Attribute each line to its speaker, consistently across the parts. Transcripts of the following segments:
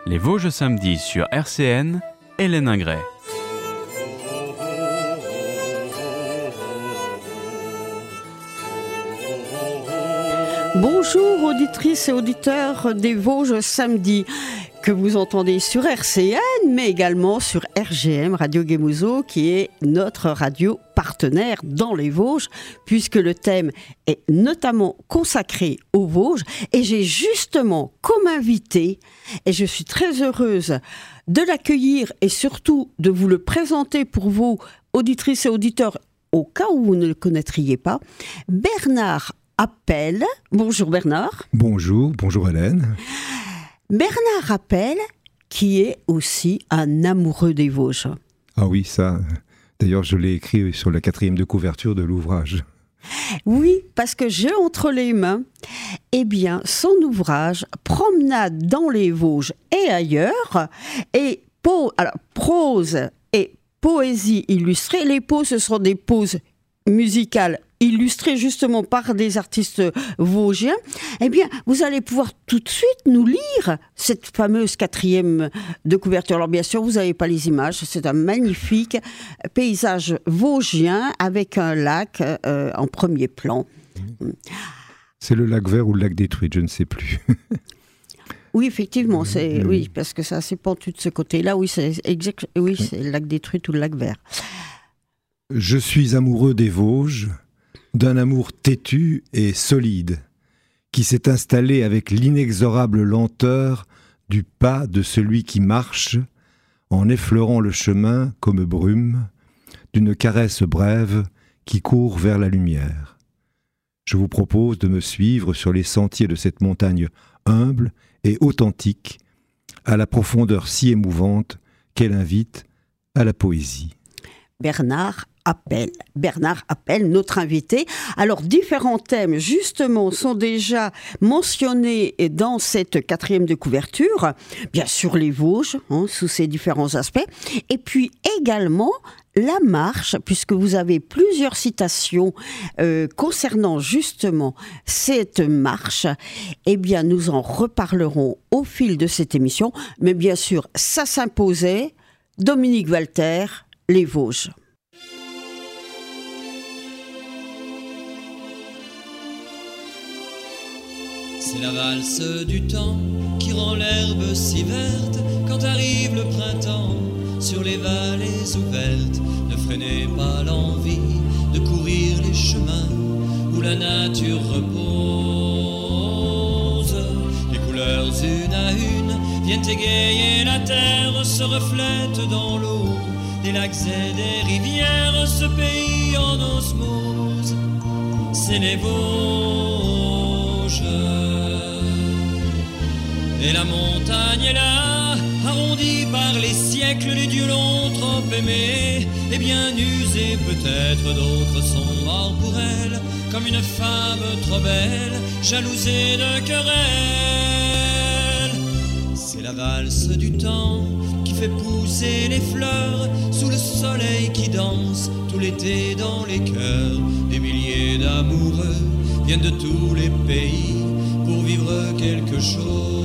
Speaker 1: Les Vosges samedi sur RCN, Hélène Ingray.
Speaker 2: Bonjour auditrices et auditeurs des Vosges samedi, que vous entendez sur RCN, mais également sur RGM, Radio Guémouzo, qui est notre radio partenaire dans les Vosges, puisque le thème est notamment consacré aux Vosges. Et j'ai justement comme invité, et je suis très heureuse de l'accueillir et surtout de vous le présenter pour vous, auditrices et auditeurs, au cas où vous ne le connaîtriez pas, Bernard Appel. Bonjour Bernard.
Speaker 3: Bonjour Hélène.
Speaker 2: Bernard Appel, qui est aussi un amoureux des Vosges.
Speaker 3: Ah oui, ça, d'ailleurs je l'ai écrit sur la 4e de couverture de l'ouvrage.
Speaker 2: Oui, parce que j'ai entre les mains, son ouvrage « Promenade dans les Vosges et ailleurs » et prose et poésie illustrée. Les poses, ce sont des poses musicales illustrées justement par des artistes vosgiens. Vous allez pouvoir tout de suite nous lire cette fameuse 4e de couverture. Alors bien sûr, vous n'avez pas les images, c'est un magnifique paysage vosgien avec un lac en premier plan.
Speaker 3: C'est le lac Vert ou le lac des Truites, je ne sais plus.
Speaker 2: Oui, effectivement, oui, parce que c'est assez pentu de ce côté-là. Oui, c'est le lac des Truites ou le lac Vert.
Speaker 3: Je suis amoureux des Vosges, d'un amour têtu et solide, qui s'est installé avec l'inexorable lenteur du pas de celui qui marche, en effleurant le chemin comme brume, d'une caresse brève qui court vers la lumière. Je vous propose de me suivre sur les sentiers de cette montagne humble et authentique, à la profondeur si émouvante qu'elle invite à la poésie.
Speaker 2: Bernard Appel, notre invité. Alors, différents thèmes, justement, sont déjà mentionnés dans cette 4e de couverture. Bien sûr, les Vosges, sous ses différents aspects. Et puis, également, la marche, puisque vous avez plusieurs citations concernant, justement, cette marche. Nous en reparlerons au fil de cette émission. Mais bien sûr, ça s'imposait. Dominique Walter, les Vosges.
Speaker 4: C'est la valse du temps qui rend l'herbe si verte quand arrive le printemps sur les vallées ouvertes. Ne freinez pas l'envie de courir les chemins où la nature repose. Les couleurs une à une viennent égayer la terre, se reflètent dans l'eau des lacs et des rivières. Ce pays en osmose, c'est les Vosges. Et la montagne est là, arrondie par les siècles, les dieux l'ont trop aimée, et bien usée peut-être, d'autres sont morts pour elle, comme une femme trop belle, jalousée de querelle. C'est la valse du temps qui fait pousser les fleurs, sous le soleil qui danse, tout l'été dans les cœurs. Des milliers d'amoureux viennent de tous les pays pour vivre quelque chose.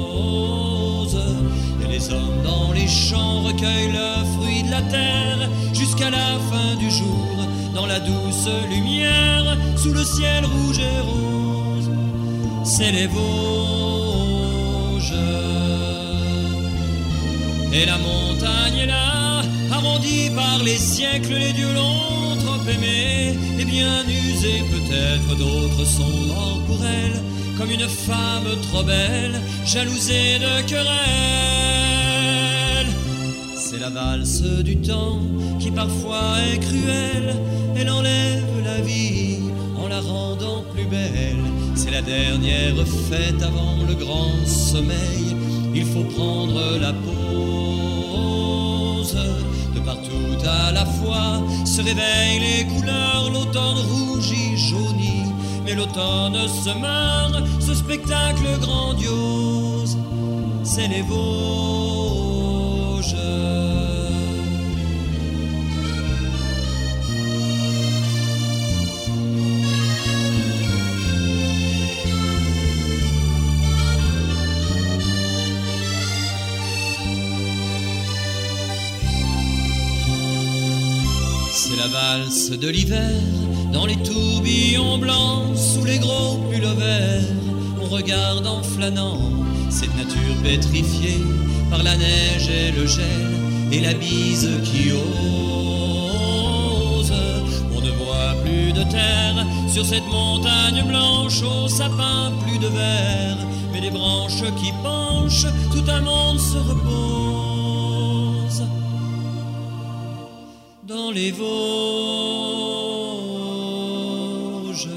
Speaker 4: Et les hommes dans les champs recueillent le fruit de la terre jusqu'à la fin du jour, dans la douce lumière, sous le ciel rouge et rose. C'est les Vosges. Et la montagne est là, arrondie par les siècles, les dieux l'ont trop aimée, et bien usée peut-être, d'autres sont morts pour elle, comme une femme trop belle, jalousée de querelle. C'est la valse du temps qui parfois est cruelle, elle enlève la vie en la rendant plus belle. C'est la dernière fête avant le grand sommeil, il faut prendre la pause. De partout à la fois se réveillent les couleurs, l'automne rougit, jaunit, mais l'automne se meurt, ce spectacle grandiose, c'est les Vosges. la valse de l'hiver, dans les tourbillons blancs, sous les gros pullovers, on regarde en flânant cette nature pétrifiée par la neige et le gel et la bise qui ose. On ne voit plus de terre sur cette montagne blanche, aux sapins plus de verre, mais des branches qui penchent, tout un monde se repose dans les Vosges.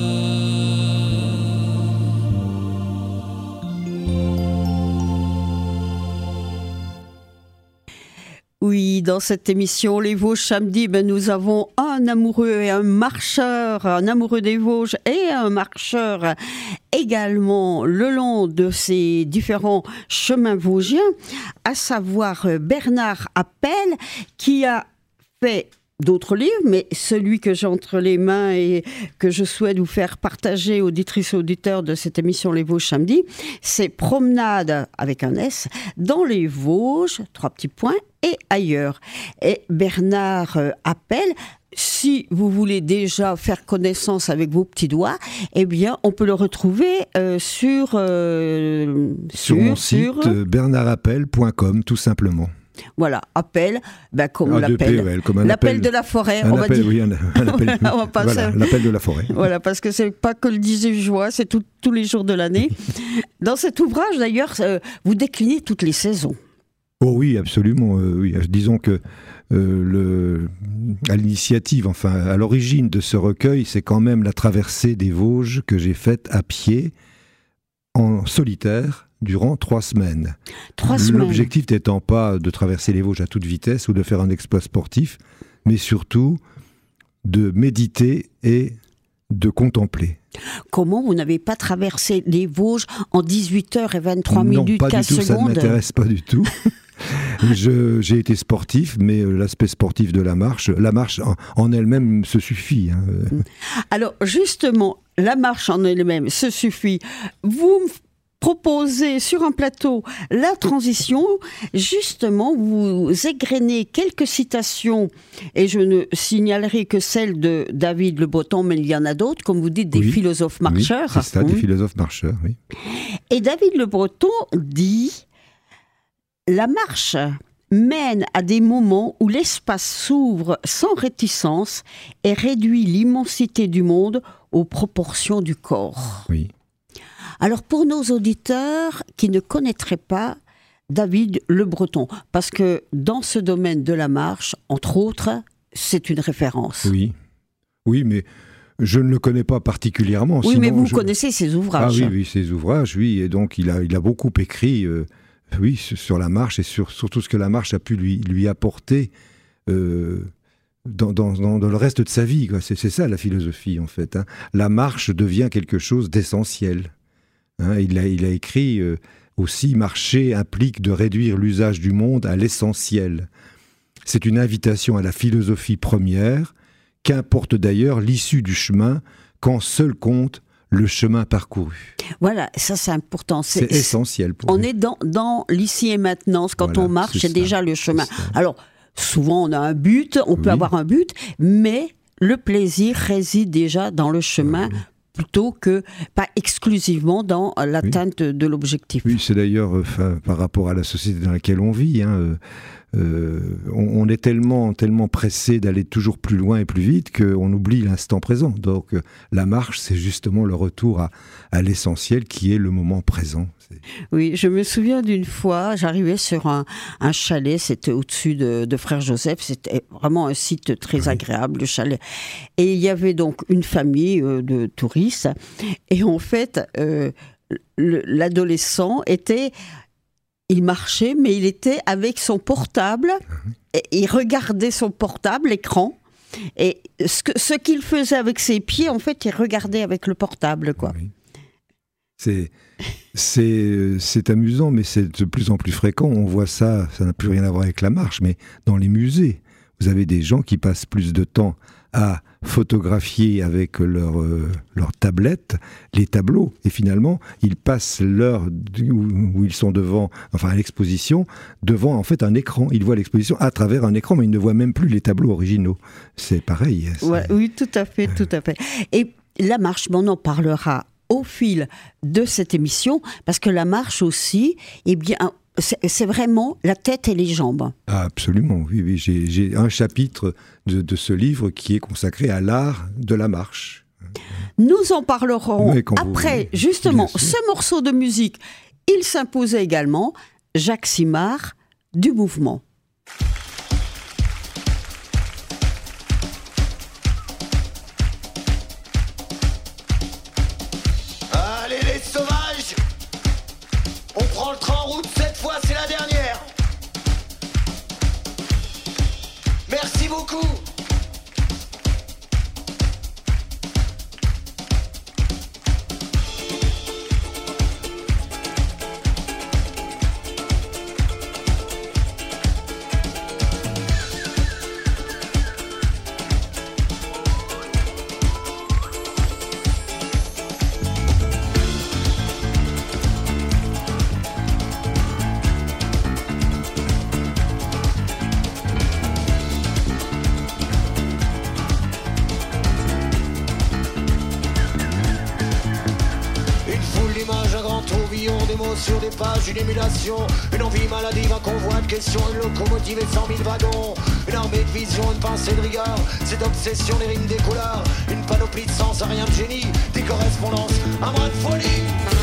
Speaker 2: Oui, dans cette émission Les Vosges samedi, nous avons un amoureux et un marcheur, un amoureux des Vosges et un marcheur également le long de ces différents chemins vosgiens, à savoir Bernard Appel, qui a fait d'autres livres, mais celui que j'ai entre les mains et que je souhaite vous faire partager, auditrices et auditeurs de cette émission Les Vosges samedi, c'est Promenade avec un S dans les Vosges, 3 petits points, et ailleurs. Et Bernard Appel, si vous voulez déjà faire connaissance avec vos petits doigts, eh bien, on peut le retrouver sur
Speaker 3: mon site bernardappel.com, tout simplement.
Speaker 2: Voilà, appel, comme l'appel, l'appel de la forêt,
Speaker 3: on
Speaker 2: va dire.
Speaker 3: Oui, un appel, voilà, l'appel de la forêt.
Speaker 2: Voilà, parce que c'est pas que le 18 juin, c'est tous les jours de l'année. Dans cet ouvrage, d'ailleurs, vous déclinez toutes les saisons.
Speaker 3: Oh oui, absolument. Oui. Disons que à l'initiative, enfin à l'origine de ce recueil, c'est quand même la traversée des Vosges que j'ai faite à pied, en solitaire, durant 3 semaines.
Speaker 2: 3 semaines.
Speaker 3: L'objectif n'étant pas de traverser les Vosges à toute vitesse ou de faire un exploit sportif, mais surtout de méditer et de contempler.
Speaker 2: Comment vous n'avez pas traversé les Vosges en 18h23 minutes 15 secondes ?
Speaker 3: Non, pas du tout, ça ne m'intéresse pas du tout. J'ai été sportif, mais l'aspect sportif de la marche en elle-même se suffit. Hein.
Speaker 2: Alors justement, la marche en elle-même se suffit. Vous me proposez sur un plateau la transition. Justement, vous égrenez quelques citations, et je ne signalerai que celle de David Le Breton, mais il y en a d'autres, comme vous dites, des philosophes marcheurs.
Speaker 3: Oui, c'est ça, des philosophes marcheurs, oui.
Speaker 2: Et David Le Breton dit... La marche mène à des moments où l'espace s'ouvre sans réticence et réduit l'immensité du monde aux proportions du corps.
Speaker 3: Oui.
Speaker 2: Alors pour nos auditeurs qui ne connaîtraient pas David Le Breton, parce que dans ce domaine de la marche, entre autres, c'est une référence.
Speaker 3: Oui, mais je ne le connais pas particulièrement.
Speaker 2: Oui, mais vous connaissez ses ouvrages.
Speaker 3: Ah oui, ses ouvrages, oui, et donc il a beaucoup écrit... Oui, sur la marche et sur tout ce que la marche a pu lui apporter dans le reste de sa vie, quoi. C'est ça la philosophie, en fait. Hein. La marche devient quelque chose d'essentiel. Hein. Il a écrit aussi « Marcher implique de réduire l'usage du monde à l'essentiel ». C'est une invitation à la philosophie première, qu'importe d'ailleurs l'issue du chemin, quand seul compte le chemin parcouru.
Speaker 2: Voilà, ça c'est important.
Speaker 3: C'est essentiel pour
Speaker 2: on
Speaker 3: lui.
Speaker 2: est dans l'ici et maintenant. Quand on marche, c'est déjà le chemin. Alors, souvent on a un but, on peut avoir un but, mais le plaisir réside déjà dans le chemin, plutôt que pas exclusivement dans l'atteinte de l'objectif.
Speaker 3: Oui, c'est d'ailleurs par rapport à la société dans laquelle on vit, on est tellement pressé d'aller toujours plus loin et plus vite qu'on oublie l'instant présent. Donc la marche, c'est justement le retour à l'essentiel qui est le moment présent.
Speaker 2: Oui, je me souviens d'une fois, j'arrivais sur un chalet, c'était au-dessus de Frère Joseph, c'était vraiment un site très agréable, le chalet. Et il y avait donc une famille de touristes, et en fait, l'adolescent il marchait, mais il était avec son portable, et il regardait son portable, l'écran, et ce qu'il faisait avec ses pieds, en fait, il regardait avec le portable, quoi.
Speaker 3: Oui. C'est amusant, mais c'est de plus en plus fréquent. On voit ça n'a plus rien à voir avec la marche, mais dans les musées, Vous avez des gens qui passent plus de temps à photographier avec leur tablette les tableaux. Et finalement, ils passent l'heure où ils sont devant, enfin à l'exposition, devant en fait un écran. Ils voient l'exposition à travers un écran, mais ils ne voient même plus les tableaux originaux. C'est pareil.
Speaker 2: Ouais, oui, tout à fait, tout à fait. Et la marche, on en parlera au fil de cette émission, parce que la marche aussi, eh bien, c'est vraiment la tête et les jambes.
Speaker 3: Ah, absolument, oui, oui. J'ai un chapitre de ce livre qui est consacré à l'art de la marche.
Speaker 2: Nous en parlerons après, justement,
Speaker 3: Bien sûr.
Speaker 2: ce morceau de musique. Il s'imposait également, Jacques Simard, du mouvement.
Speaker 5: Allez les sauvages, on prend le train en route, cette fois c'est la dernière. Merci beaucoup. Sur des pages, une émulation, une envie maladive, un convoi de questions, une locomotive et 100 000 wagons, une armée de vision, une pincée de rigueur, cette obsession des rimes, des couleurs, une panoplie de sens, un rien de génie, des correspondances, un bras de folie.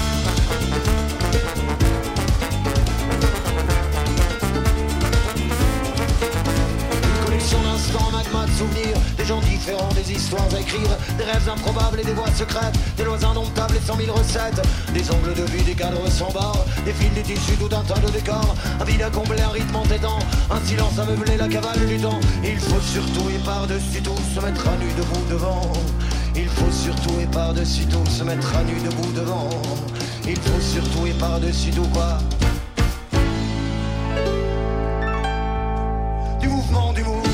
Speaker 5: D'instants, magma de souvenirs, des gens différents, des histoires à écrire, des rêves improbables et des voies secrètes, des lois indomptables et 100 000 recettes, des angles de vue, des cadres sans barre, des fils, des tissus, tout un tas de décors, un vide à combler, un rythme entêtant, un silence à meubler, la cavale du temps. Il faut surtout et par-dessus tout se mettre à nu debout devant. Il faut surtout et par-dessus tout se mettre à nu debout devant. Il faut surtout et par-dessus tout quoi. Du mouvement, du mouvement.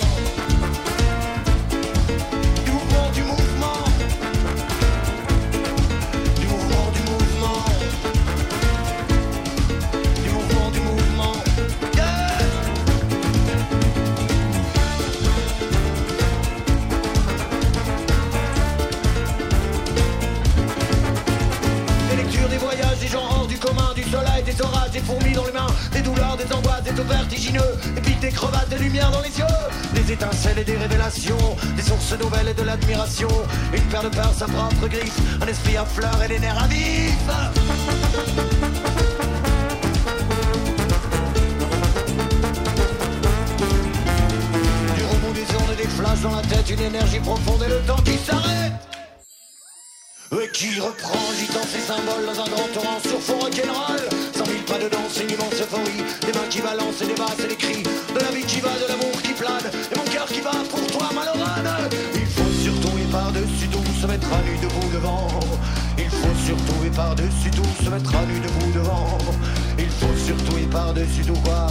Speaker 5: Des orages, des fourmis dans les mains, des douleurs, des angoisses, des taux vertigineux, des pics, des crevasses, des lumières dans les yeux, des étincelles et des révélations, des sources nouvelles et de l'admiration, une paire de peurs, sa propre griffe, un esprit à fleurs et des nerfs à vif. Du remous des ondes et des flashs dans la tête, une énergie profonde et le temps qui s'arrête. Et qui reprend, agitant ses symboles dans un grand torrent sur fond rock'n'roll. 100 000 pas de danse, une immense euphorie, des mains qui balancent et des basses et des cris, de la vie qui va, de l'amour qui plane, et mon cœur qui bat pour toi, malheureux. Il faut surtout et par-dessus tout se mettre à nu debout devant. Il faut surtout et par-dessus tout se mettre à nu debout devant. Il faut surtout et par-dessus tout quoi.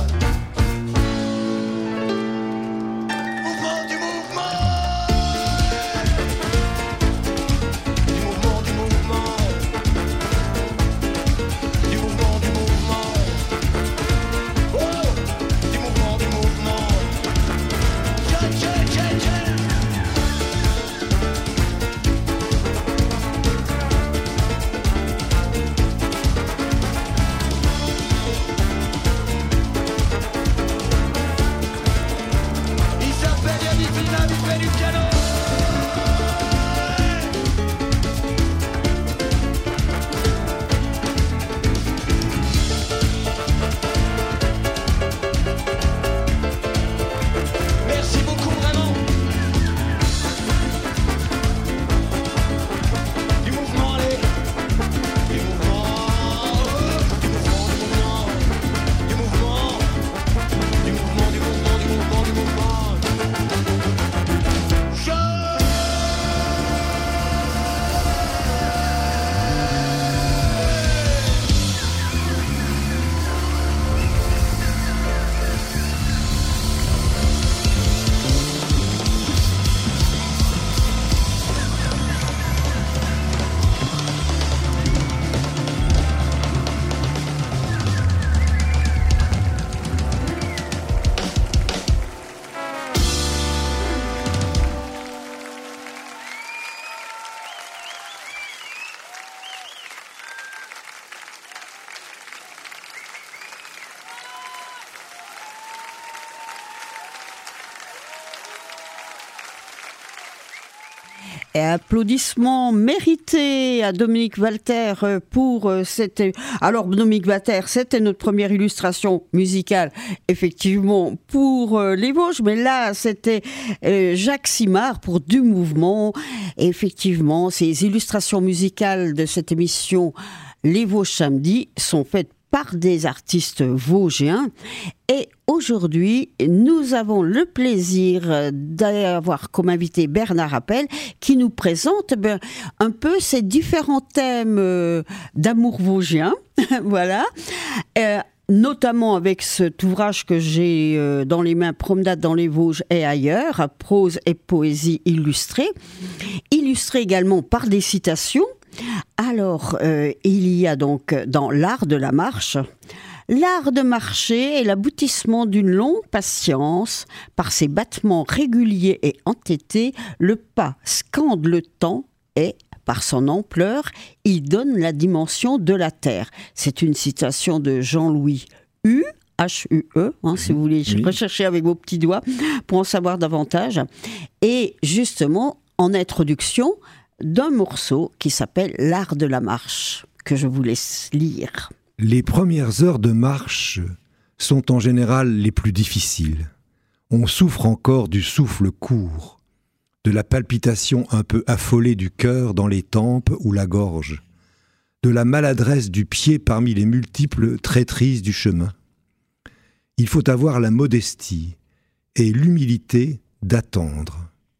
Speaker 2: Et applaudissements mérités à Dominique Walter pour cette... Alors Dominique Walter, c'était notre première illustration musicale, effectivement, pour les Vosges, mais là c'était Jacques Simard pour Du Mouvement. Et effectivement, ces illustrations musicales de cette émission Les Vosges Samedi sont faites par des artistes vosgiens. Et aujourd'hui, nous avons le plaisir d'avoir comme invité Bernard Appel qui nous présente un peu ces différents thèmes d'amour vosgien. Voilà. Notamment avec cet ouvrage que j'ai dans les mains, Promenade dans les Vosges et ailleurs, prose et poésie illustrée. Illustrée également par des citations. Alors, il y a donc dans l'art de la marche, l'art de marcher est l'aboutissement d'une longue patience. Par ses battements réguliers et entêtés, le pas scande le temps et, par son ampleur, il donne la dimension de la terre. C'est une citation de Jean-Louis Hu, H-U-E, si vous voulez rechercher avec vos petits doigts pour en savoir davantage. Et justement, en introduction, d'un morceau qui s'appelle « L'art de la marche », que je vous laisse lire.
Speaker 3: Les premières heures de marche sont en général les plus difficiles. On souffre encore du souffle court, de la palpitation un peu affolée du cœur dans les tempes ou la gorge, de la maladresse du pied parmi les multiples traîtrises du chemin. Il faut avoir la modestie et l'humilité d'attendre.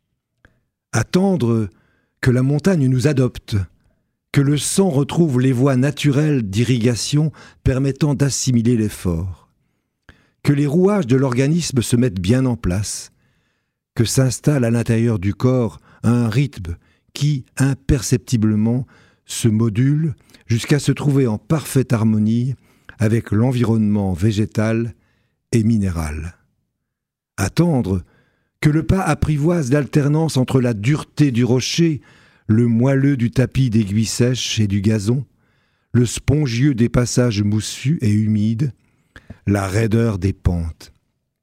Speaker 3: Attendre que la montagne nous adopte, que le sang retrouve les voies naturelles d'irrigation permettant d'assimiler l'effort, que les rouages de l'organisme se mettent bien en place, que s'installe à l'intérieur du corps un rythme qui, imperceptiblement, se module jusqu'à se trouver en parfaite harmonie avec l'environnement végétal et minéral. Attendre que le pas apprivoise l'alternance entre la dureté du rocher, le moelleux du tapis d'aiguilles sèches et du gazon, le spongieux des passages moussus et humides, la raideur des pentes.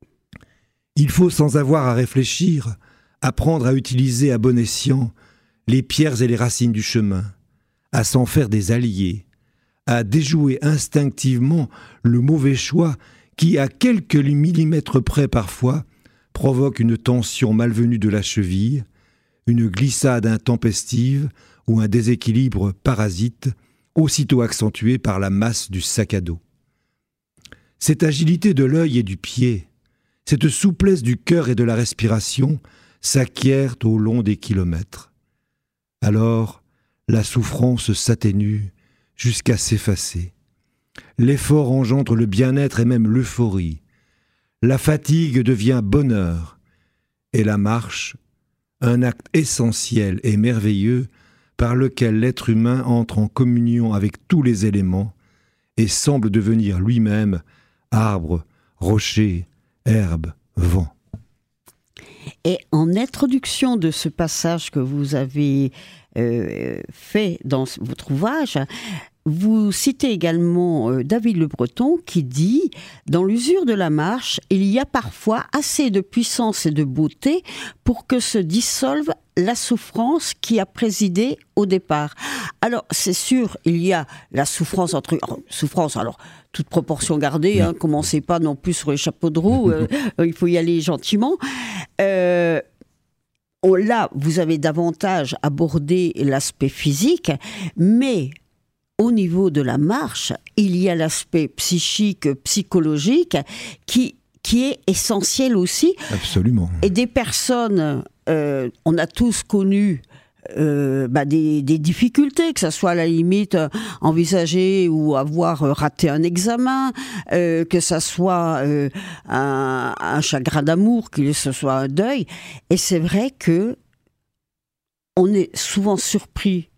Speaker 3: Il faut, sans avoir à réfléchir, apprendre à utiliser à bon escient les pierres et les racines du chemin, à s'en faire des alliés, à déjouer instinctivement le mauvais choix qui, à quelques millimètres près parfois, provoque une tension malvenue de la cheville, une glissade intempestive ou un déséquilibre parasite, aussitôt accentué par la masse du sac à dos. Cette agilité de l'œil et du pied, cette souplesse du cœur et de la respiration s'acquièrent au long des kilomètres. Alors, la souffrance s'atténue jusqu'à s'effacer. L'effort engendre le bien-être et même l'euphorie. La fatigue devient bonheur, et la marche, un acte essentiel et merveilleux par lequel l'être humain entre en communion avec tous les éléments et semble devenir lui-même arbre, rocher, herbe, vent.
Speaker 2: Et en introduction de ce passage que vous avez fait dans votre ouvrage, vous citez également David Le Breton qui dit « Dans l'usure de la marche, il y a parfois assez de puissance et de beauté pour que se dissolve la souffrance qui a présidé au départ. » Alors, c'est sûr, il y a la souffrance alors, toute proportion gardée, commencez pas non plus sur les chapeaux de roue, il faut y aller gentiment. Là, vous avez davantage abordé l'aspect physique, mais au niveau de la marche, il y a l'aspect psychique, psychologique, qui est essentiel aussi.
Speaker 3: Absolument.
Speaker 2: Et des personnes, on a tous connu des difficultés, que ce soit à la limite envisager ou avoir raté un examen, que ce soit un chagrin d'amour, que ce soit un deuil. Et c'est vrai que on est souvent surpris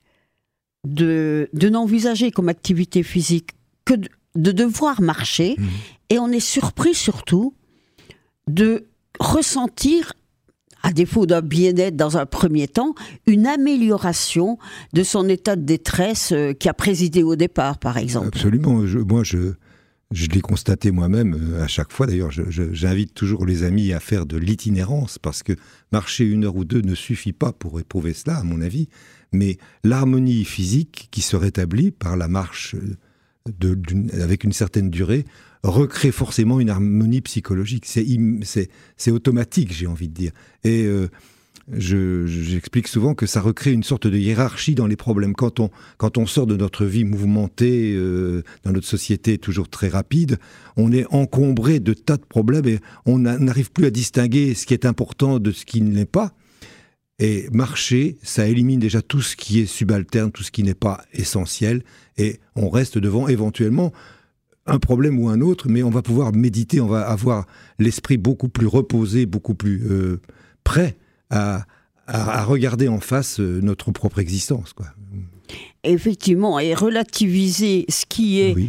Speaker 2: de n'envisager comme activité physique que de devoir marcher, et on est surpris surtout de ressentir, à défaut d'un bien-être dans un premier temps, une amélioration de son état de détresse qui a présidé au départ, par exemple.
Speaker 3: Absolument. je l'ai constaté moi-même à chaque fois. D'ailleurs, j'invite toujours les amis à faire de l'itinérance, parce que marcher 1 heure ou 2 ne suffit pas pour éprouver cela, à mon avis. Mais l'harmonie physique qui se rétablit par la marche avec une certaine durée recrée forcément une harmonie psychologique. C'est automatique, j'ai envie de dire. Et j'explique souvent que ça recrée une sorte de hiérarchie dans les problèmes. Quand on sort de notre vie mouvementée, dans notre société toujours très rapide, on est encombré de tas de problèmes et on n'arrive plus à distinguer ce qui est important de ce qui ne l'est pas. Et marcher, ça élimine déjà tout ce qui est subalterne, tout ce qui n'est pas essentiel, et on reste devant éventuellement un problème ou un autre, mais on va pouvoir méditer, on va avoir l'esprit beaucoup plus reposé, beaucoup plus prêt à regarder en face notre propre existence, quoi.
Speaker 2: Effectivement, et relativiser ce qui est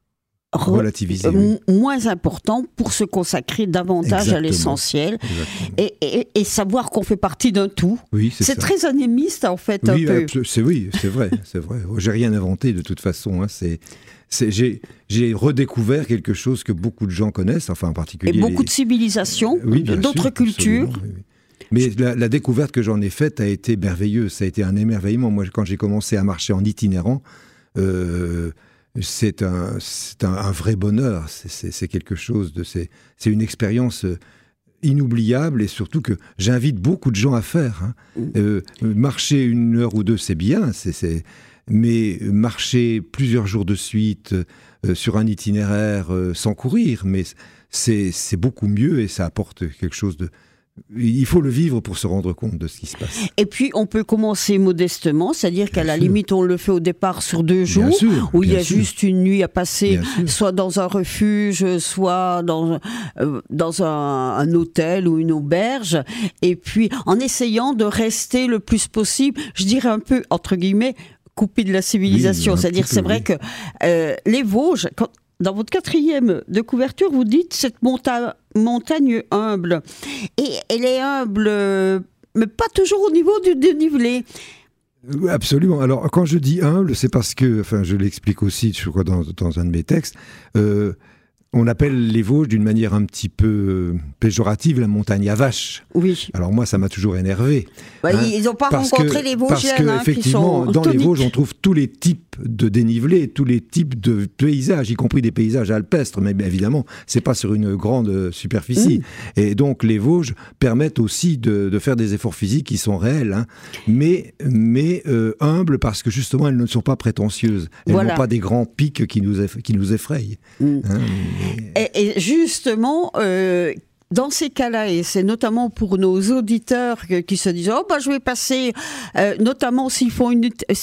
Speaker 2: moins important pour se consacrer davantage à l'essentiel et savoir qu'on fait partie d'un tout.
Speaker 3: Oui,
Speaker 2: c'est très animiste en fait.
Speaker 3: Oui,
Speaker 2: un peu.
Speaker 3: C'est vrai. J'ai rien inventé de toute façon. J'ai redécouvert quelque chose que beaucoup de gens connaissent, enfin en particulier.
Speaker 2: Et beaucoup de civilisations, d'autres cultures.
Speaker 3: Oui. Mais la découverte que j'en ai faite a été merveilleuse. Ça a été un émerveillement. Moi, quand j'ai commencé à marcher en itinérant, c'est un vrai bonheur. C'est quelque chose c'est une expérience inoubliable, et surtout que j'invite beaucoup de gens à faire. Marcher 1 heure ou 2, c'est bien, mais marcher plusieurs jours de suite sur un itinéraire sans courir, mais c'est beaucoup mieux et ça apporte quelque chose de... Il faut le vivre pour se rendre compte de ce qui se passe.
Speaker 2: Et puis, on peut commencer modestement, c'est-à-dire qu'à la limite, on le fait au départ sur 2 jours, où il y a juste une nuit à passer, soit dans un refuge, soit dans un hôtel ou une auberge, et puis en essayant de rester le plus possible, je dirais un peu, entre guillemets, coupé de la civilisation. C'est-à-dire, c'est vrai que les Vosges... Dans votre 4e de couverture, vous dites cette montagne humble. Et elle est humble, mais pas toujours au niveau du dénivelé.
Speaker 3: Absolument. Alors, quand je dis humble, c'est parce que, enfin, je l'explique aussi, je crois, dans un de mes textes, on appelle les Vosges d'une manière un petit peu péjorative la montagne à vaches.
Speaker 2: Oui.
Speaker 3: Alors moi, ça m'a toujours énervé.
Speaker 2: Ils n'ont pas rencontré les Vosgiens,
Speaker 3: qui sont dans les Vosges, on trouve tous les types de dénivelés, tous les types de paysages, y compris des paysages alpestres, mais évidemment, c'est pas sur une grande superficie. Et donc, les Vosges permettent aussi de faire des efforts physiques qui sont réels, mais humbles, parce que justement, elles ne sont pas prétentieuses. Elles n'ont pas des grands pics qui nous effrayent.
Speaker 2: Et justement, dans ces cas-là, et c'est notamment pour nos auditeurs qui se disent je vais passer, notamment s'ils font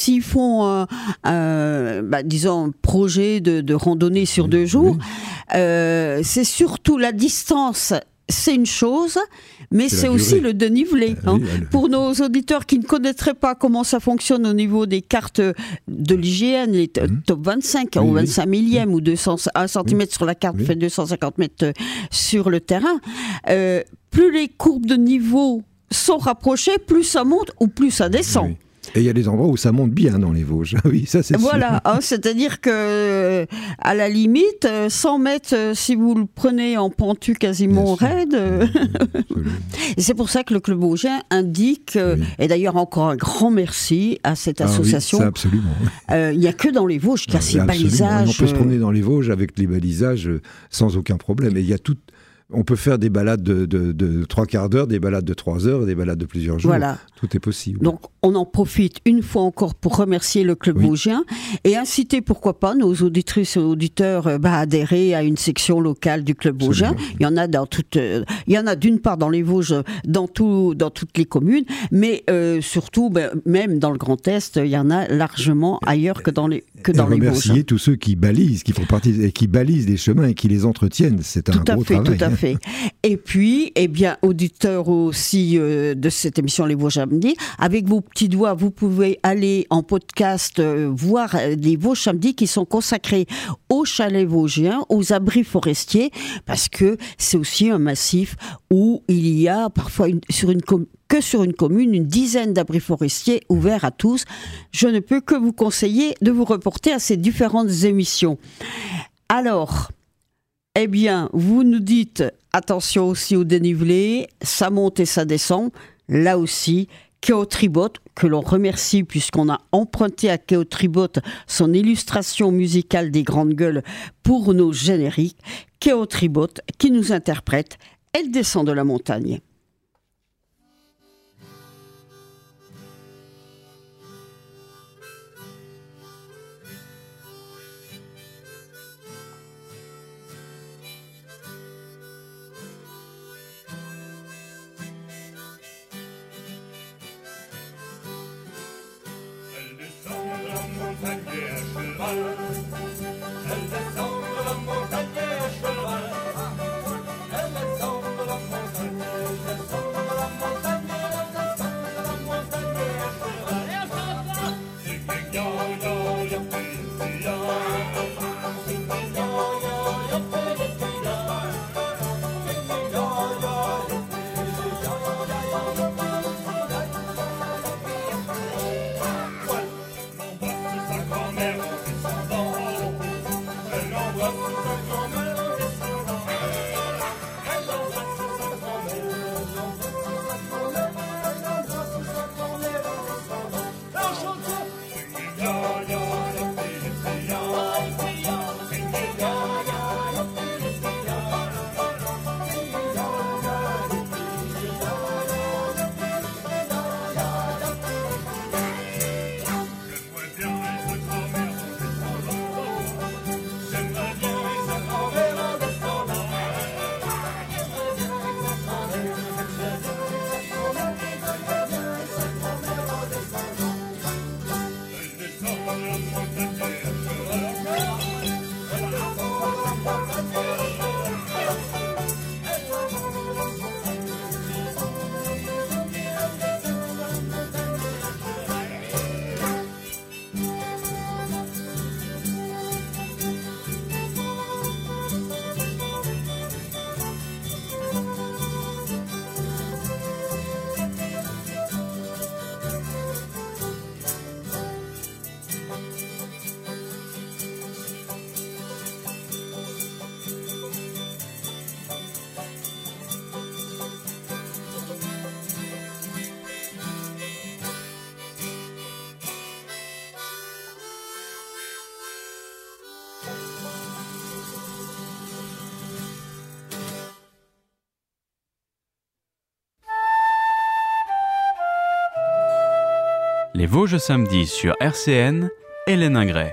Speaker 2: disons un projet de randonnée sur 2 jours, c'est surtout la distance. C'est une chose, mais c'est aussi le dénivelé. Pour nos auditeurs qui ne connaîtraient pas comment ça fonctionne au niveau des cartes de l'IGN, les top 25 ou 25 millième ou 1 cm sur la carte fait 250 mètres sur le terrain, plus les courbes de niveau sont rapprochées, plus ça monte ou plus ça descend.
Speaker 3: Et il y a des endroits où ça monte bien dans les Vosges. Oui, ça c'est sûr.
Speaker 2: Voilà, c'est-à-dire que à la limite, 100 mètres, si vous le prenez en pentu quasiment raide, et c'est pour ça que le Club Vosgien indique, et d'ailleurs encore un grand merci à cette association.
Speaker 3: Oui, ça absolument.
Speaker 2: Il n'y a que dans les Vosges qu'il y a ces balisages.
Speaker 3: On peut se promener dans les Vosges avec les balisages sans aucun problème. Et il y a tout... On peut faire des balades de 3 quarts d'heure, des balades de 3 heures, des balades de plusieurs jours. Voilà. Tout est possible.
Speaker 2: Donc, on en profite une fois encore pour remercier le Club Vosgien et inciter, pourquoi pas, nos auditrices et auditeurs à adhérer à une section locale du Club Vosgien. Il y en a il y en a d'une part dans les Vosges, dans toutes les communes, mais surtout, même dans le Grand Est, il y en a largement ailleurs que dans les Vosges.
Speaker 3: Remercier tous ceux qui balisent, qui font partie et qui balisent les chemins et qui les entretiennent. C'est un gros travail.
Speaker 2: Tout à fait. Et puis, auditeurs aussi de cette émission Les Vosges Samedi, avec vos petits doigts, vous pouvez aller en podcast voir les Vosges Samedi qui sont consacrés aux chalets vosgiens, aux abris forestiers, parce que c'est aussi un massif où il y a parfois sur une commune, une dizaine d'abris forestiers ouverts à tous. Je ne peux que vous conseiller de vous reporter à ces différentes émissions. Alors, Eh bien, vous nous dites attention aussi au dénivelé, ça monte et ça descend. Là aussi, Keo Tribot, que l'on remercie puisqu'on a emprunté à Keo Tribot son illustration musicale des grandes gueules pour nos génériques. Keo Tribot qui nous interprète Elle descend de la montagne.
Speaker 1: Les Vosges samedi sur RCN, Hélène Ingray.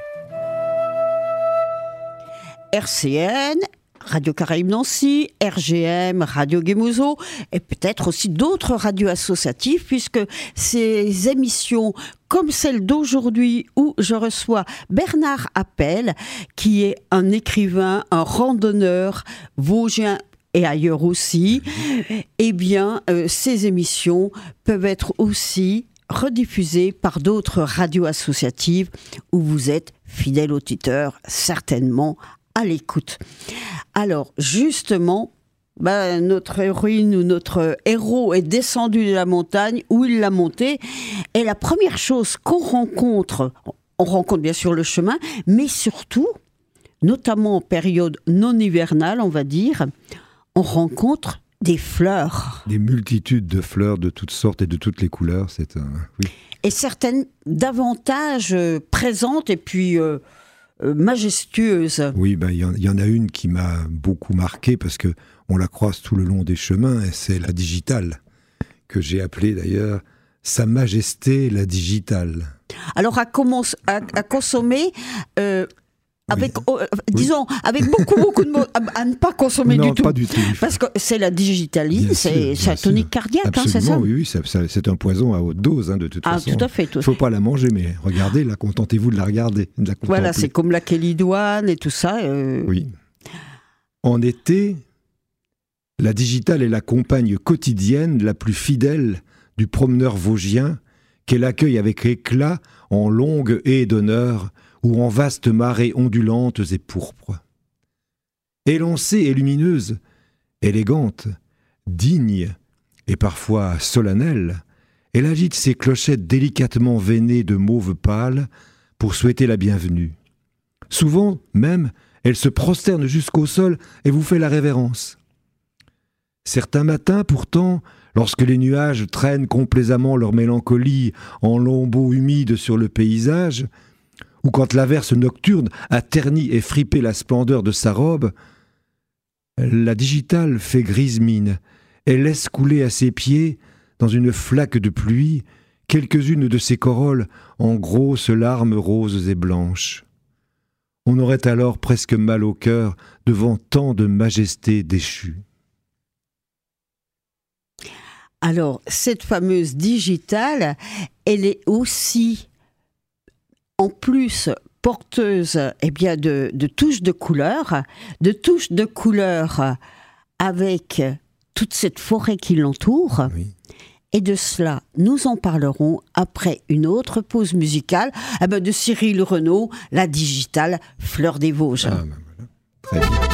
Speaker 2: RCN, Radio Caraïbes Nancy, RGM, Radio Guémouzo et peut-être aussi d'autres radios associatives puisque ces émissions comme celle d'aujourd'hui où je reçois Bernard Appel qui est un écrivain, un randonneur vosgien et ailleurs aussi, eh bien ces émissions peuvent être aussi rediffusées par d'autres radios associatives où vous êtes fidèle auditeur certainement à l'écoute. Alors, justement, notre héroïne ou notre héros est descendu de la montagne où il l'a monté. Et la première chose qu'on rencontre, on rencontre bien sûr le chemin, mais surtout, notamment en période non hivernale, on va dire, on rencontre des fleurs.
Speaker 3: Des multitudes de fleurs de toutes sortes et de toutes les couleurs. Oui.
Speaker 2: Et certaines davantage présentes et puis majestueuses.
Speaker 3: Oui, il y en a une qui m'a beaucoup marqué parce que on la croise tout le long des chemins et c'est la digitale que j'ai appelée d'ailleurs Sa Majesté la digitale.
Speaker 2: Alors à consommer avec, disons, avec beaucoup de mots, à ne pas consommer
Speaker 3: non,
Speaker 2: du tout.
Speaker 3: Pas du tout.
Speaker 2: Parce que c'est la digitaline, c'est un tonique cardiaque,
Speaker 3: absolument,
Speaker 2: c'est ça?
Speaker 3: Oui, c'est un poison à haute dose, de toute façon.
Speaker 2: Tout à fait.
Speaker 3: Il ne faut pas la manger, mais regardez-la, contentez-vous de la regarder, de la contempler.
Speaker 2: Voilà, c'est comme la kélidoine et tout ça.
Speaker 3: Oui. En été, la digitale est la compagne quotidienne la plus fidèle du promeneur vosgien qu'elle accueille avec éclat en longues haies d'honneur ou en vastes marées ondulantes et pourpres. Élancée et lumineuse, élégante, digne et parfois solennelle, elle agite ses clochettes délicatement veinées de mauve pâle pour souhaiter la bienvenue. Souvent, même, Elle se prosterne jusqu'au sol et vous fait la révérence. Certains matins, pourtant, lorsque les nuages traînent complaisamment leur mélancolie en lambeaux humides sur le paysage, ou quand l'averse nocturne a terni et fripé la splendeur de sa robe, la digitale fait grise mine. Elle laisse couler à ses pieds, dans une flaque de pluie, quelques-unes de ses corolles en grosses larmes roses et blanches. On aurait alors presque mal au cœur devant tant de majesté déchue.
Speaker 2: Alors, cette fameuse digitale, elle est aussi, en plus, porteuse de touches de couleurs avec toute cette forêt qui l'entoure.
Speaker 3: Oui.
Speaker 2: Et de cela, nous en parlerons après une autre pause musicale de Cyril Renaud, la digitale Fleur des Vosges.
Speaker 3: Ah, ben voilà. Très bien.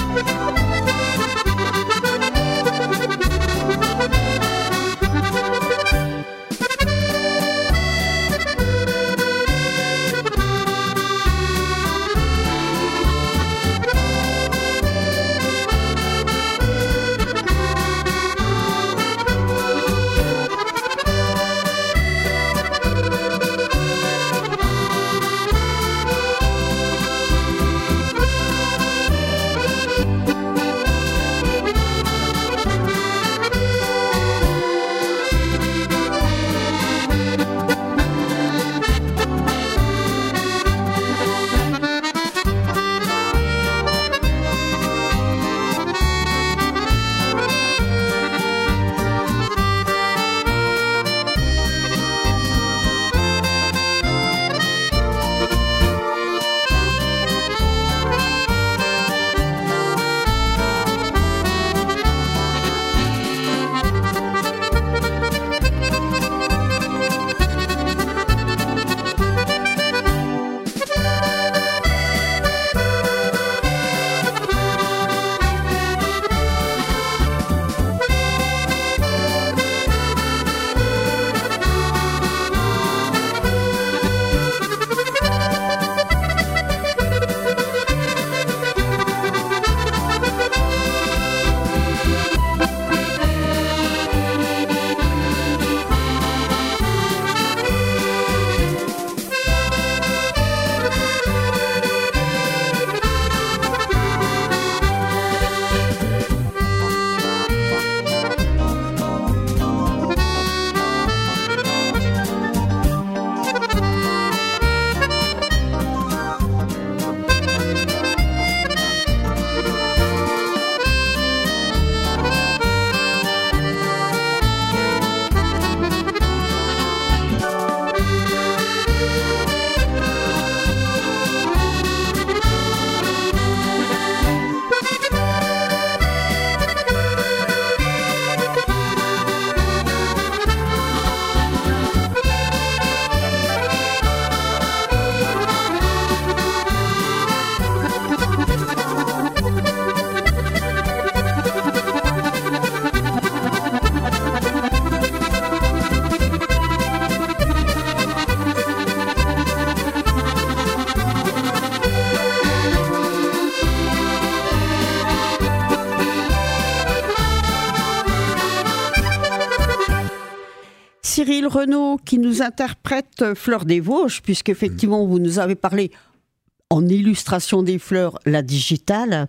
Speaker 2: Cyril Renaud qui nous interprète Fleur des Vosges, puisqu'effectivement vous nous avez parlé en illustration des fleurs, la digitale,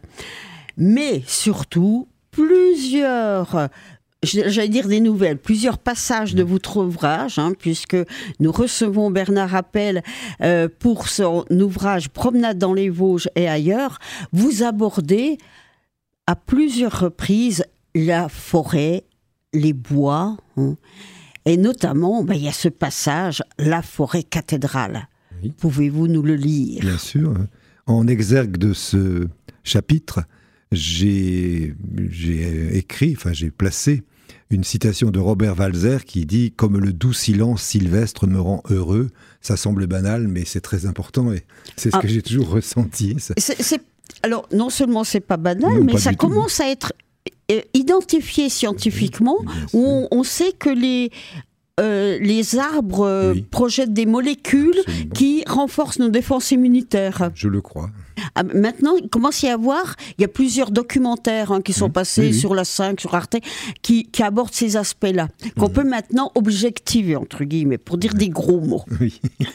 Speaker 2: mais surtout plusieurs, j'allais dire des nouvelles, plusieurs passages de votre ouvrage, puisque nous recevons Bernard Appel pour son ouvrage Promenade dans les Vosges et ailleurs. Vous abordez à plusieurs reprises la forêt, les bois, et notamment, il y a ce passage, la forêt cathédrale. Oui. Pouvez-vous nous le lire ?
Speaker 3: Bien sûr. En exergue de ce chapitre, j'ai placé une citation de Robert Walser qui dit « Comme le doux silence sylvestre me rend heureux ». Ça semble banal, mais c'est très important et c'est ce que j'ai toujours ressenti.
Speaker 2: Alors, non seulement c'est pas banal, non, mais ça commence à être identifié scientifiquement, où on sait que les arbres projettent des molécules qui renforcent nos défenses immunitaires.
Speaker 3: Je le crois.
Speaker 2: Maintenant, il commence à y avoir, il y a plusieurs documentaires qui sont passés sur la 5, sur Arte, qui abordent ces aspects-là, qu'on peut maintenant objectiver, entre guillemets, pour dire des gros mots.
Speaker 3: Oui.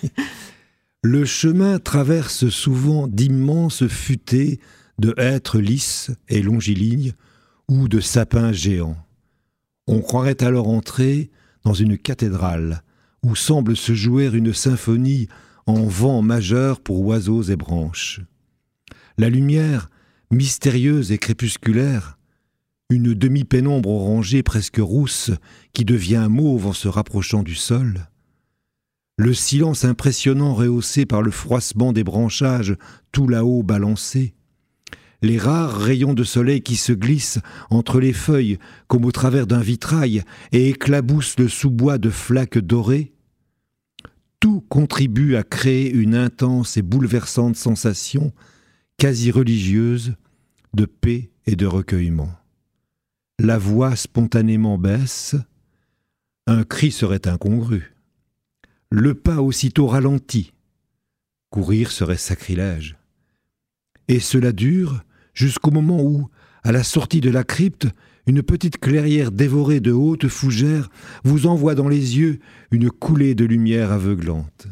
Speaker 3: Le chemin traverse souvent d'immenses futaies de hêtres lisses et longilignes ou de sapins géants. On croirait alors entrer dans une cathédrale où semble se jouer une symphonie en vent majeur pour oiseaux et branches. La lumière, mystérieuse et crépusculaire, une demi-pénombre orangée presque rousse qui devient mauve en se rapprochant du sol, le silence impressionnant rehaussé par le froissement des branchages tout là-haut balancés, les rares rayons de soleil qui se glissent entre les feuilles comme au travers d'un vitrail et éclaboussent le sous-bois de flaques dorées, tout contribue à créer une intense et bouleversante sensation quasi religieuse de paix et de recueillement. La voix spontanément baisse, un cri serait incongru. Le pas aussitôt ralenti, courir serait sacrilège. Et cela dure jusqu'au moment où, à la sortie de la crypte, une petite clairière dévorée de hautes fougères vous envoie dans les yeux une coulée de lumière aveuglante.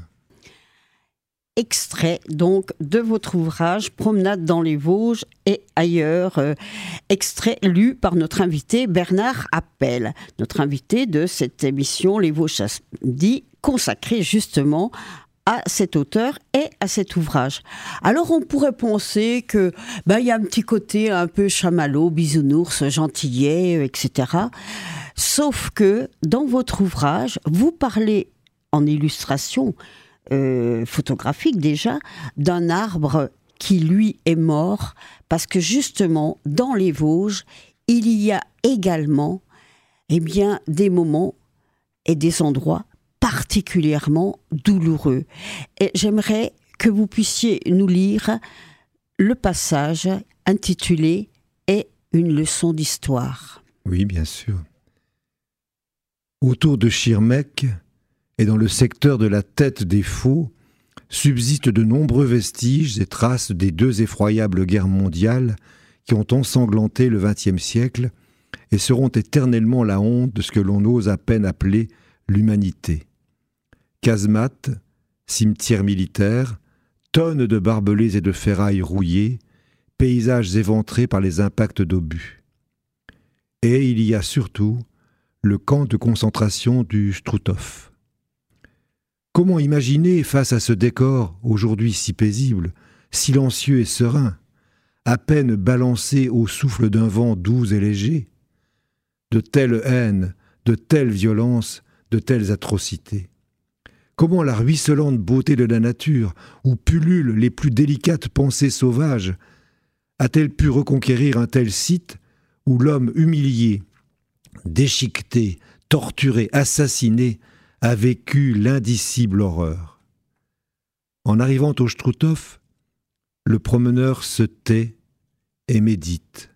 Speaker 2: Extrait donc de votre ouvrage Promenade dans les Vosges et ailleurs, extrait lu par notre invité Bernard Appel, notre invité de cette émission Les Vosges samedi, consacrée justement à cet auteur et à cet ouvrage. Alors on pourrait penser que y a un petit côté un peu chamallow, bisounours, gentillet, etc. Sauf que dans votre ouvrage, vous parlez en illustration photographique déjà, d'un arbre qui lui est mort parce que justement dans les Vosges, il y a également des moments et des endroits particulièrement douloureux. Et j'aimerais que vous puissiez nous lire le passage intitulé « Et une leçon d'histoire ».
Speaker 3: Oui, bien sûr. Autour de Schirmeck et dans le secteur de la Tête des Faux subsistent de nombreux vestiges et traces des deux effroyables guerres mondiales qui ont ensanglanté le XXe siècle et seront éternellement la honte de ce que l'on ose à peine appeler l'humanité. Casemates, cimetières militaires, tonnes de barbelés et de ferrailles rouillées, paysages éventrés par les impacts d'obus. Et il y a surtout le camp de concentration du Struthof. Comment imaginer, face à ce décor aujourd'hui si paisible, silencieux et serein, à peine balancé au souffle d'un vent doux et léger, de telles haines, de telles violences, de telles atrocités? Comment la ruisselante beauté de la nature, où pullulent les plus délicates pensées sauvages, a-t-elle pu reconquérir un tel site où l'homme humilié, déchiqueté, torturé, assassiné, a vécu l'indicible horreur? En arrivant au Struthof, le promeneur se tait et médite.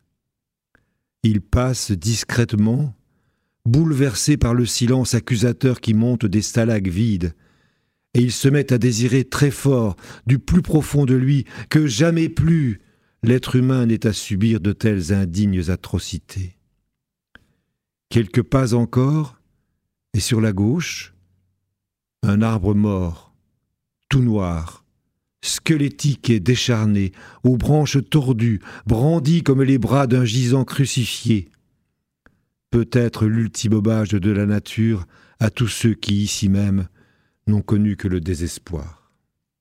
Speaker 3: Il passe discrètement, bouleversé par le silence accusateur qui monte des stalags vides, et il se met à désirer très fort, du plus profond de lui, que jamais plus l'être humain n'ait à subir de telles indignes atrocités. Quelques pas encore, et sur la gauche, un arbre mort, tout noir, squelettique et décharné, aux branches tordues, brandi comme les bras d'un gisant crucifié. Peut-être l'ultime hommage de la nature à tous ceux qui, ici même, n'ont connu que le désespoir.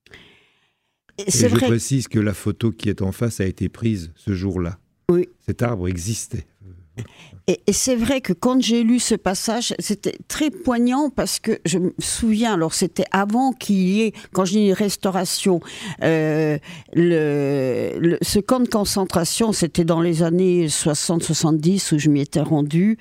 Speaker 3: Et je précise que la photo qui est en face a été prise ce jour-là.
Speaker 2: Oui.
Speaker 3: Cet arbre existait.
Speaker 2: Et c'est vrai que quand j'ai lu ce passage, c'était très poignant parce que je me souviens, alors c'était avant qu'il y ait, quand j'ai une restauration, ce camp de concentration, c'était dans les années 60-70 où je m'y étais rendue.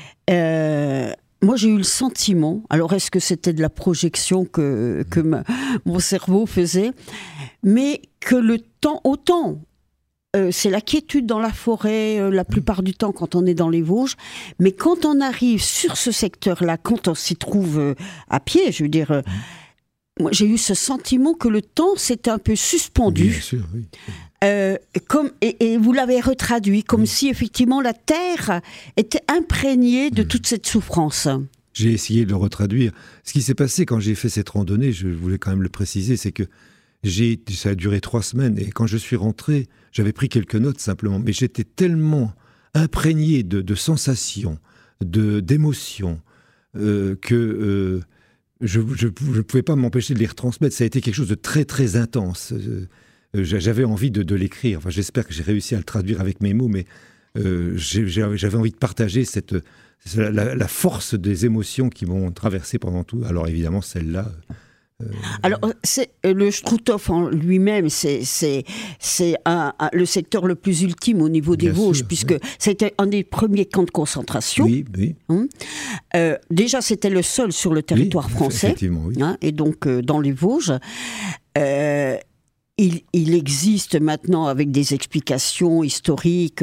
Speaker 2: Moi, j'ai eu le sentiment, alors est-ce que c'était de la projection que mon cerveau faisait, mais que le temps, autant c'est la quiétude dans la forêt la plupart du temps quand on est dans les Vosges, mais quand on arrive sur ce secteur-là, quand on s'y trouve à pied, je veux dire, moi, j'ai eu ce sentiment que le temps s'était un peu suspendu.
Speaker 3: Bien sûr, oui.
Speaker 2: Et vous l'avez retraduit, comme si effectivement la terre était imprégnée de toute cette souffrance.
Speaker 3: J'ai essayé de le retraduire. Ce qui s'est passé quand j'ai fait cette randonnée, je voulais quand même le préciser, c'est que ça a duré 3 semaines, et quand je suis rentré, j'avais pris quelques notes simplement, mais j'étais tellement imprégné de sensations, d'émotions, que je ne pouvais pas m'empêcher de les retransmettre. Ça a été quelque chose de très très intense. J'avais envie de l'écrire. Enfin, j'espère que j'ai réussi à le traduire avec mes mots, mais j'avais envie de partager la force des émotions qui m'ont traversé pendant tout. Alors évidemment, celle-là...
Speaker 2: Alors, le Struthof en lui-même, c'est le secteur le plus ultime au niveau des Vosges, puisque c'était un des premiers camps de concentration.
Speaker 3: Oui.
Speaker 2: Déjà, c'était le seul sur le territoire français.
Speaker 3: Effectivement, oui.
Speaker 2: Et donc, dans les Vosges... Il existe maintenant, avec des explications historiques,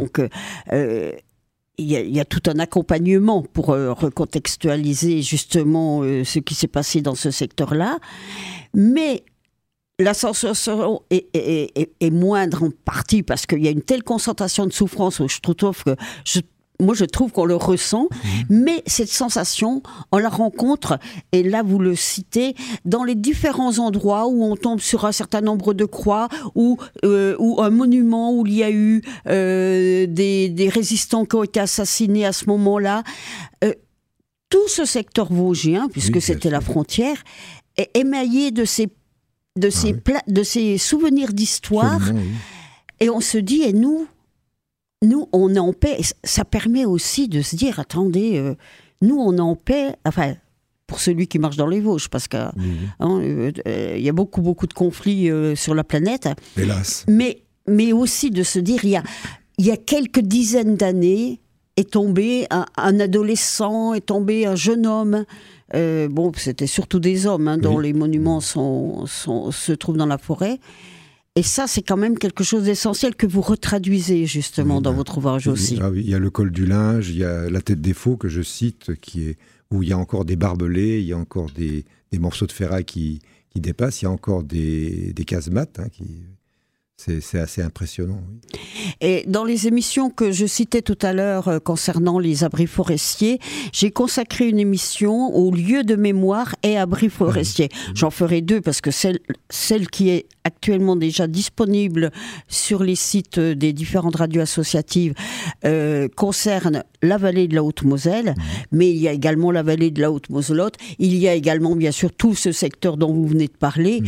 Speaker 2: il y a tout un accompagnement pour recontextualiser justement ce qui s'est passé dans ce secteur-là. Mais la sensation est moindre en partie parce qu'il y a une telle concentration de souffrance au Struthof que moi, je trouve qu'on le ressent, mais cette sensation, on la rencontre, et là, vous le citez, dans les différents endroits où on tombe sur un certain nombre de croix, ou un monument où il y a eu des résistants qui ont été assassinés à ce moment-là. Tout ce secteur vosgien, puisque c'était la frontière, est émaillé de ces souvenirs d'histoire, et on se dit, et nous, on est en paix. Et ça permet aussi de se dire, attendez, nous, on est en paix, enfin, pour celui qui marche dans les Vosges, parce qu'il y a beaucoup, beaucoup de conflits sur la planète.
Speaker 3: Hélas.
Speaker 2: Mais aussi de se dire, il y a quelques dizaines d'années, est tombé un adolescent, est tombé un jeune homme. C'était surtout des hommes, dont les monuments se trouvent dans la forêt. Et ça, c'est quand même quelque chose d'essentiel que vous retraduisez justement dans votre ouvrage aussi.
Speaker 3: Ah oui, il y a le col du Linge, il y a la tête des faux que je cite, où il y a encore des barbelés, il y a encore des morceaux de ferraille qui dépassent, il y a encore des casemates c'est assez impressionnant. Oui.
Speaker 2: Et dans les émissions que je citais tout à l'heure concernant les abris forestiers, j'ai consacré une émission au lieu de mémoire et abris forestiers. J'en ferai 2 parce que celle qui est actuellement déjà disponible sur les sites des différentes radios associatives concerne la vallée de la Haute-Moselle, mais il y a également la vallée de la Haute-Moselotte, il y a également bien sûr tout ce secteur dont vous venez de parler.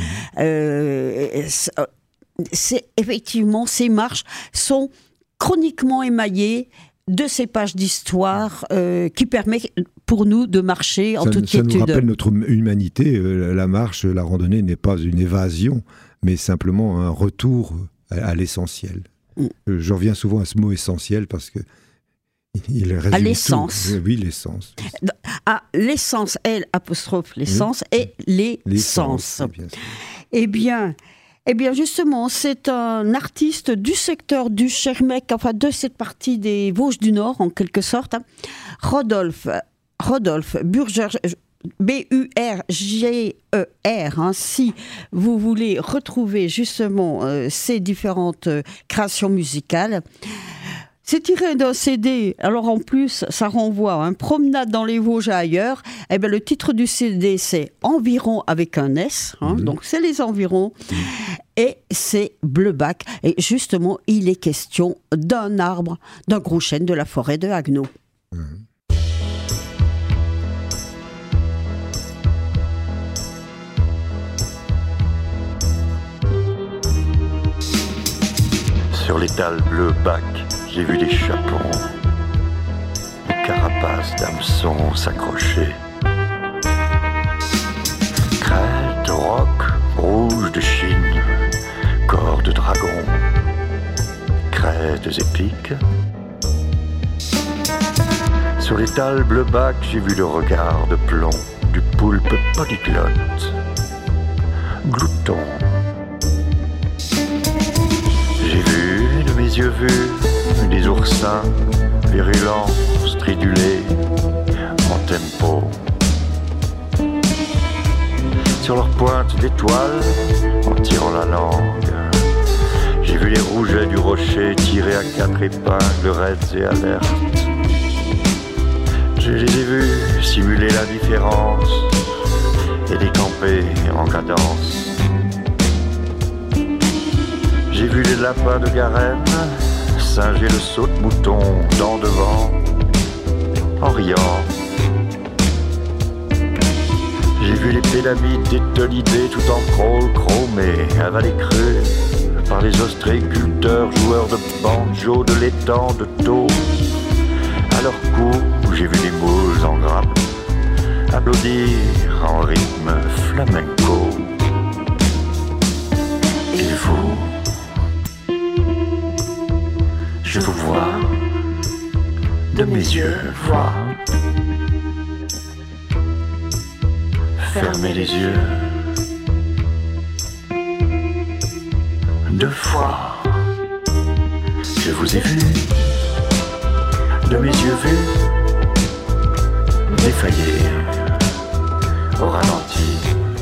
Speaker 2: Effectivement, ces marches sont chroniquement émaillées de ces pages d'histoire qui permettent pour nous de marcher en toute quiétude.
Speaker 3: Ça nous rappelle notre humanité. La marche, la randonnée n'est pas une évasion, mais simplement un retour à l'essentiel. Je reviens souvent à ce mot essentiel parce que il résume
Speaker 2: à l'essence.
Speaker 3: Tout. Oui, l'essence.
Speaker 2: L'essence, l'essence et l'essence. Eh bien, justement, c'est un artiste du secteur du Schermec, enfin de cette partie des Vosges du Nord, en quelque sorte, Rodolphe Burger, B-U-R-G-E-R, si vous voulez retrouver justement ces différentes créations musicales. C'est tiré d'un CD, alors en plus, ça renvoie à Promenade dans les Vosges ailleurs. Eh bien, le titre du CD, c'est Environ avec un S, donc c'est les environs, et c'est Bleubac. Et justement, il est question d'un arbre, d'un gros chêne de la forêt de Haguenau.
Speaker 6: Sur l'étal Bleubac, j'ai vu des chaperons, des carapaces d'hameçons s'accrocher. Crêtes, rocs, rouges de Chine, corps de dragon, crêtes épiques. Sur l'étal Bleubac, j'ai vu le regard de plomb du poulpe polyglotte, glouton. J'ai vu de mes yeux vus des oursins virulents, stridulés, en tempo. sur leur pointe d'étoiles en tirant la langue. J'ai vu les rougets du rocher tirer à 4 épingles raides et alertes. Je les ai vus simuler l'indifférence et décamper en cadence. J'ai vu les lapins de Garenne singer le saut de mouton dents devant en riant. J'ai vu les pélamides d'étonidés tout en crawl chromés, avalés crus par les ostréiculteurs, joueurs de banjo, de l'étang, de taux. À leur cou, j'ai vu les moules en grappe applaudir en rythme flamenco. Et vous, je vous vois, de mes yeux voir. Fermez les yeux 2 fois. Je vous ai vu, de mes yeux vus, défaillir au ralenti.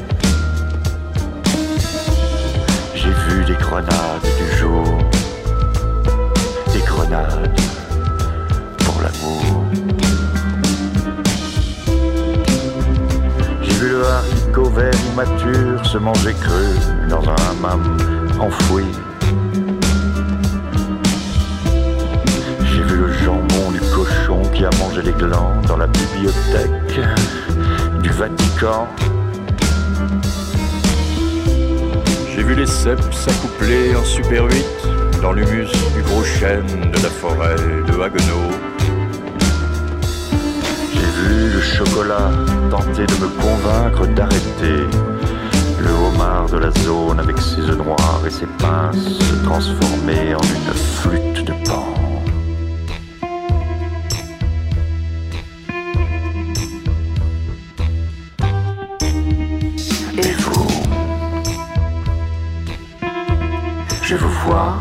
Speaker 6: J'ai vu des grenades du jour, des grenades pour l'amour. J'ai vu le haricot vert immature se manger cru dans un hammam enfoui. J'ai vu le jambon du cochon qui a mangé les glands dans la bibliothèque du Vatican. J'ai vu les cèpes s'accoupler en Super 8 dans l'humus du gros chêne de la forêt de Haguenau. J'ai vu le chocolat tenter de me convaincre d'arrêter. Le homard de la zone avec ses œufs noirs et ses pinces se transformer en une flûte de pan. Et vous, je vous vois,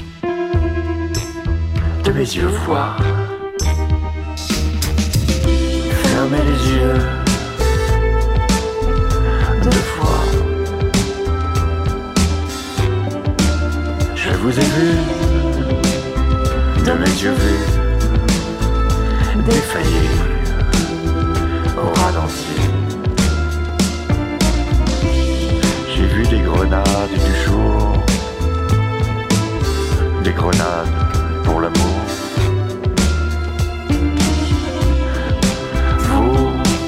Speaker 6: de mes yeux voir. Fermez les yeux 2 fois. Je vous ai vu, de mes yeux vus, défaillir au ralenti. J'ai vu des grenades du jour, des grenades pour l'amour. Vous,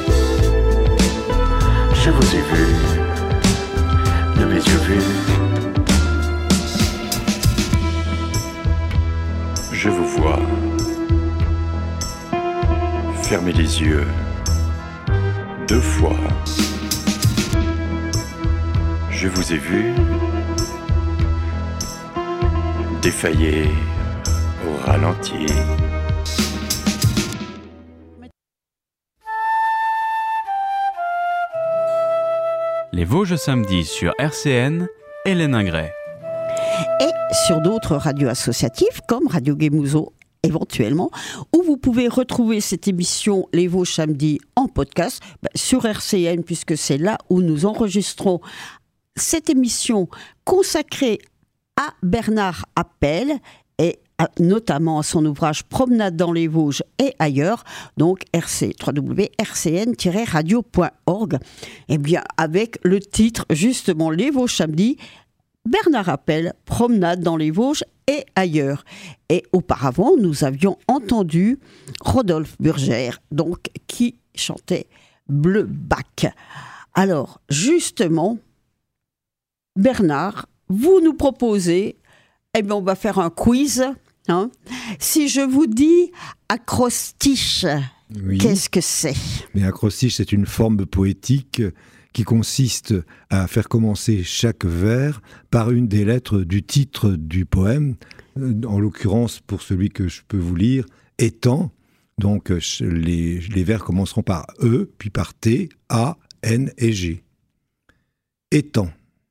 Speaker 6: je vous ai vu, de mes yeux vus. Je vous vois. Fermez les yeux 2 fois. Je vous ai vu défaillir au ralenti.
Speaker 1: Les Vosges samedi sur RCN, Hélène Ingray.
Speaker 2: Et sur d'autres radios associatives comme Radio Guémouzo éventuellement, où vous pouvez retrouver cette émission Les Vosges samedi en podcast sur RCN, puisque c'est là où nous enregistrons cette émission consacrée à Bernard Appel et notamment à son ouvrage Promenade dans les Vosges et ailleurs, donc www.rcn-radio.org, et bien avec le titre justement Les Vosges samedi, Bernard Appel, Promenade dans les Vosges et ailleurs. Et auparavant, nous avions entendu Rodolphe Burgère, donc qui chantait Bleu Bac. Alors, justement, Bernard, vous nous proposez, on va faire un quiz. Hein. Si je vous dis acrostiche, oui. Qu'est-ce que c'est ?
Speaker 3: Mais acrostiche, c'est une forme poétique qui consiste à faire commencer chaque vers par une des lettres du titre du poème, en l'occurrence, pour celui que je peux vous lire, étant. Donc, les vers commenceront par E, puis par T, A, N et G. Étant.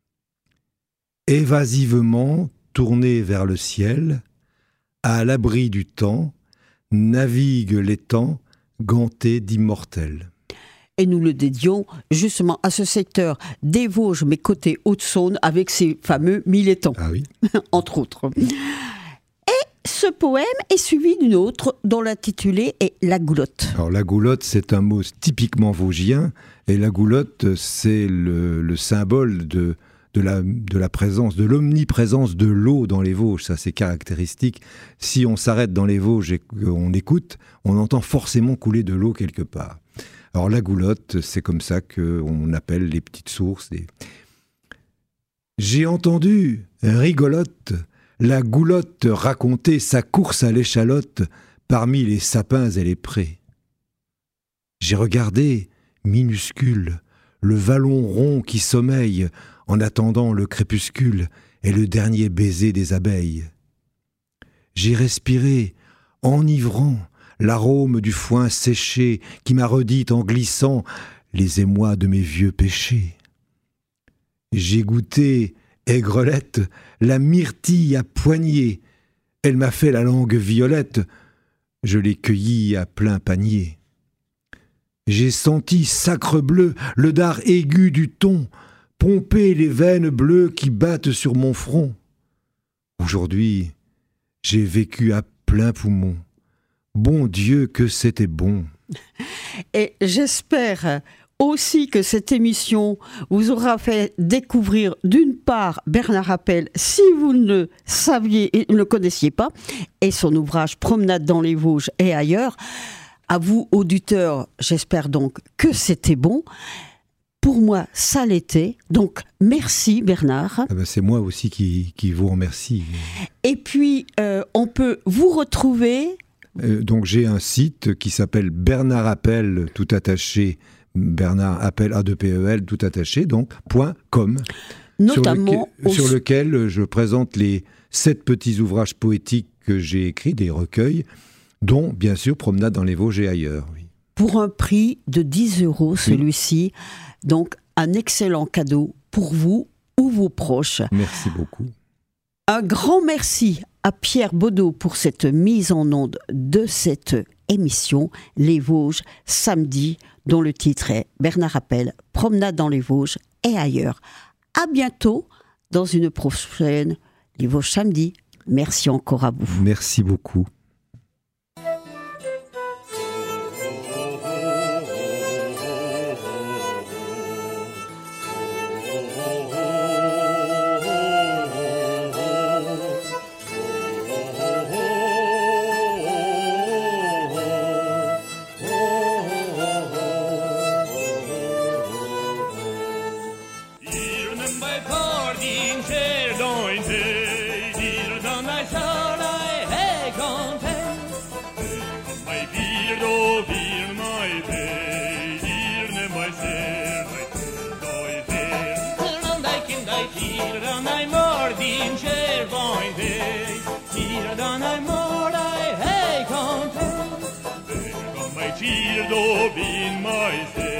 Speaker 3: Évasivement tourné vers le ciel, à l'abri du temps, navigue l'étang ganté d'immortels.
Speaker 2: et nous le dédions justement à ce secteur des Vosges, mais côté Haute-Saône, avec ces fameux milletants,
Speaker 3: Ah oui.
Speaker 2: entre autres. Ce poème est suivi d'une autre dont l'intitulé est La Goulotte.
Speaker 3: Alors la goulotte, c'est un mot typiquement vosgien, et la goulotte, c'est le symbole de la présence, de l'omniprésence de l'eau dans les Vosges. Ça, c'est caractéristique. Si on s'arrête dans les Vosges et qu'on écoute, on entend forcément couler de l'eau quelque part. Alors la goulotte, c'est comme ça qu'on appelle les petites sources. J'ai entendu, rigolote, la goulotte raconter sa course à l'échalote parmi les sapins et les prés. J'ai regardé, minuscule, le vallon rond qui sommeille en attendant le crépuscule et le dernier baiser des abeilles. J'ai respiré, enivrant, l'arôme du foin séché qui m'a redit en glissant les émois de mes vieux péchés. J'ai goûté, aigrelette, la myrtille à poignée. Elle m'a fait la langue violette, je l'ai cueillie à plein panier. J'ai senti, sacre bleu, le dard aigu du thon, pomper les veines bleues qui battent sur mon front. Aujourd'hui, j'ai vécu à plein poumon. Bon Dieu, que c'était bon.
Speaker 2: Et j'espère aussi que cette émission vous aura fait découvrir d'une part Bernard Rappel, si vous ne le saviez et ne le connaissiez pas, et son ouvrage Promenade dans les Vosges et ailleurs. À vous, auditeurs, j'espère donc que c'était bon. Pour moi, ça l'était. Donc, merci Bernard.
Speaker 3: Ah ben c'est moi aussi qui vous remercie.
Speaker 2: Et puis, on peut vous retrouver...
Speaker 3: Donc j'ai un site qui s'appelle Bernard Appel, tout attaché, Bernard Appel, A2PEL, tout attaché, donc .com,
Speaker 2: notamment
Speaker 3: sur lequel je présente les 7 petits ouvrages poétiques que j'ai écrits, des recueils, dont bien sûr Promenade dans les Vosges et ailleurs. Oui.
Speaker 2: Pour un prix de 10 € celui-ci, donc un excellent cadeau pour vous ou vos proches.
Speaker 3: Merci beaucoup.
Speaker 2: Un grand merci à Pierre Baudot pour cette mise en onde de cette émission Les Vosges samedi, dont le titre est Bernard Rappel, Promenade dans les Vosges et ailleurs. À bientôt dans une prochaine Les Vosges samedi. Merci encore à vous.
Speaker 3: Merci beaucoup.
Speaker 7: Field of in my